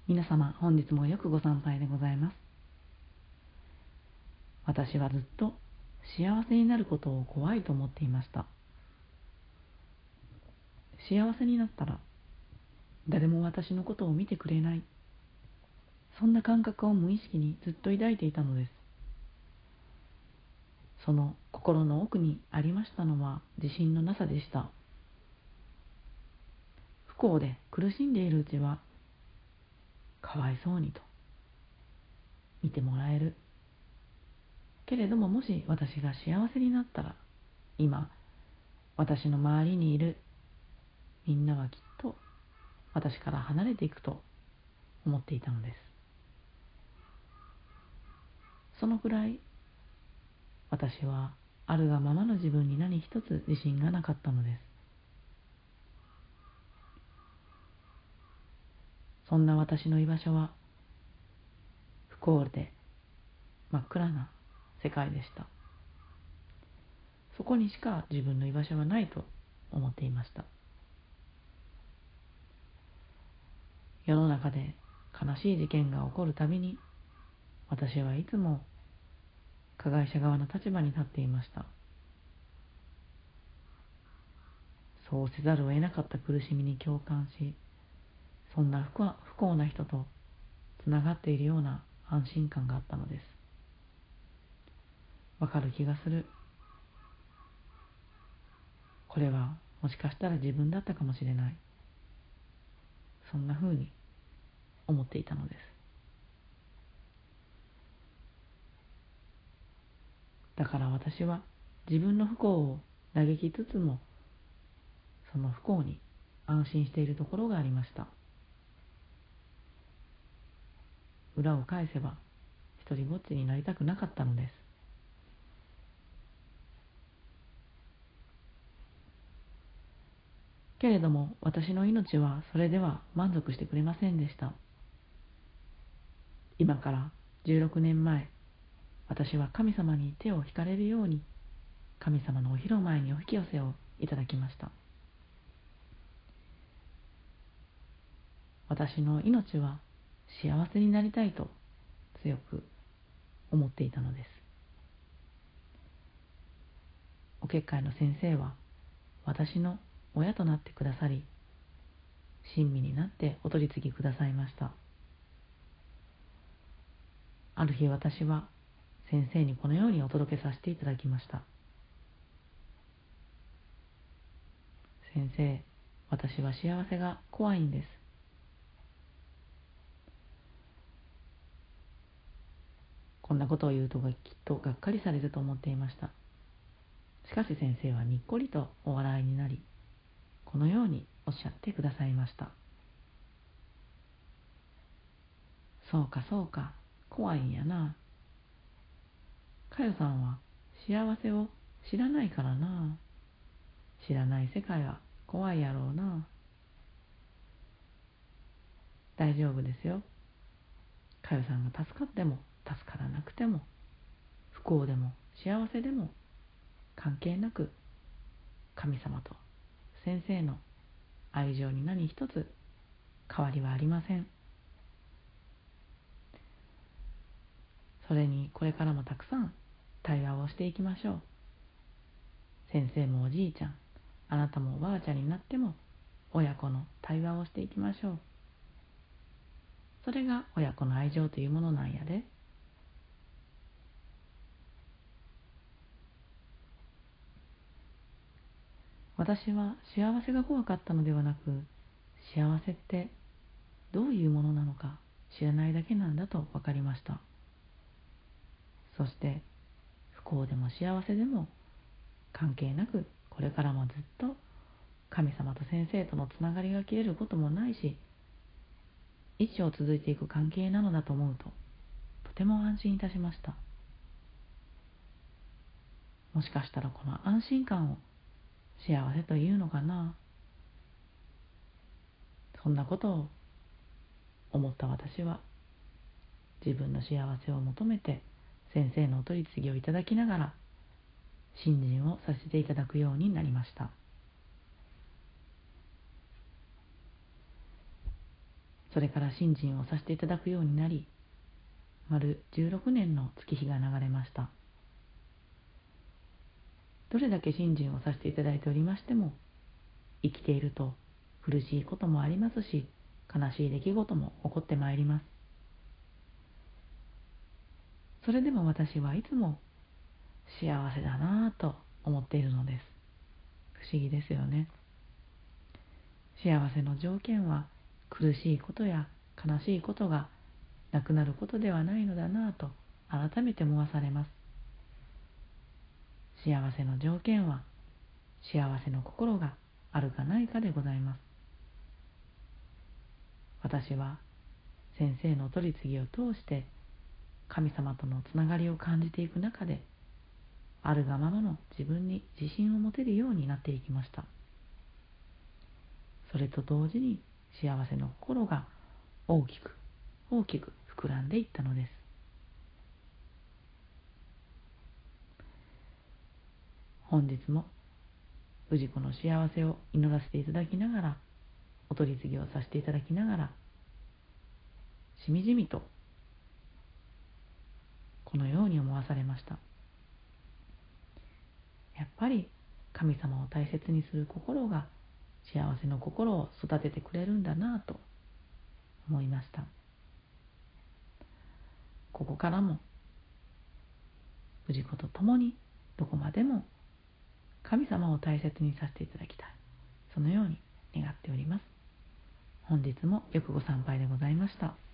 皆様、本日もよくご参拝でございます。私はずっと幸せになることを怖いと思っていました。幸せになったら誰も私のことを見てくれない、そんな感覚を無意識にずっと抱いていたのです。その心の奥にありましたのは自信のなさでした。不幸で苦しんでいるうちはかわいそうにと見てもらえる。けれども、もし私が幸せになったら、今私の周りにいるみんなはきっと私から離れていくと思っていたのです。そのくらい私はあるがままの自分に何一つ自信がなかったのです。そんな私の居場所は不幸で真っ暗な世界でした。そこにしか自分の居場所はないと思っていました。世の中で悲しい事件が起こるたびに、私はいつも加害者側の立場に立っていました。そうせざるを得なかった苦しみに共感し、そんな不幸な人とつながっているような安心感があったのです。わかる気がする。これはもしかしたら自分だったかもしれない。そんな風に思っていたのです。だから私は自分の不幸を嘆きつつも、その不幸に安心しているところがありました。裏を返せば一人ぼっちになりたくなかったのです。けれども私の命はそれでは満足してくれませんでした。今から16年前、私は神様に手を引かれるように神様のお広前にお引き寄せをいただきました。私の命は幸せになりたいと強く思っていたのです。お結界の先生は私の親となってくださり、親身になってお取り次ぎくださいました。ある日、私は先生にこのようにお届けさせていただきました。先生、私は幸せが怖いんです。こんなことを言うときっとがっかりされると思っていました。しかし先生はにっこりとお笑いになり、このようにおっしゃってくださいました。そうかそうか、怖いんやな。かよさんは幸せを知らないからな。知らない世界は怖いやろうな。大丈夫ですよ。かよさんが助かっても助からなくても、不幸でも幸せでも関係なく、神様と先生の愛情に何一つ変わりはありません。それにこれからもたくさん対話をしていきましょう。先生もおじいちゃん、あなたもおばあちゃんになっても親子の対話をしていきましょう。それが親子の愛情というものなんやで。私は幸せが怖かったのではなく、幸せってどういうものなのか知らないだけなんだと分かりました。そして不幸でも幸せでも関係なく、これからもずっと神様と先生とのつながりが切れることもないし、一生続いていく関係なのだと思うと、とても安心いたしました。もしかしたらこの安心感を幸せというのかな。そんなことを思った私は、自分の幸せを求めて先生のお取り次ぎをいただきながら信心をさせていただくようになりました。 それから信心をさせていただくようになり、丸16年の月日が流れました。どれだけ信心をさせていただいておりましても、生きていると苦しいこともありますし、悲しい出来事も起こってまいります。それでも私はいつも幸せだなぁと思っているのです。不思議ですよね。幸せの条件は苦しいことや悲しいことがなくなることではないのだなぁと改めて思わされます。幸せの条件は幸せの心があるかないかでございます。私は先生の取り次ぎを通して神様とのつながりを感じていく中で、あるがままの自分に自信を持てるようになっていきました。それと同時に幸せの心が大きく大きく膨らんでいったのです。本日も氏子の幸せを祈らせていただきながら、お取り次ぎをさせていただきながら、しみじみとこのように思わされました。やっぱり神様を大切にする心が幸せの心を育ててくれるんだなぁと思いました。ここからも氏子と共にどこまでも神様を大切にさせていただきたい、そのように願っております。本日もよくご参拝でございました。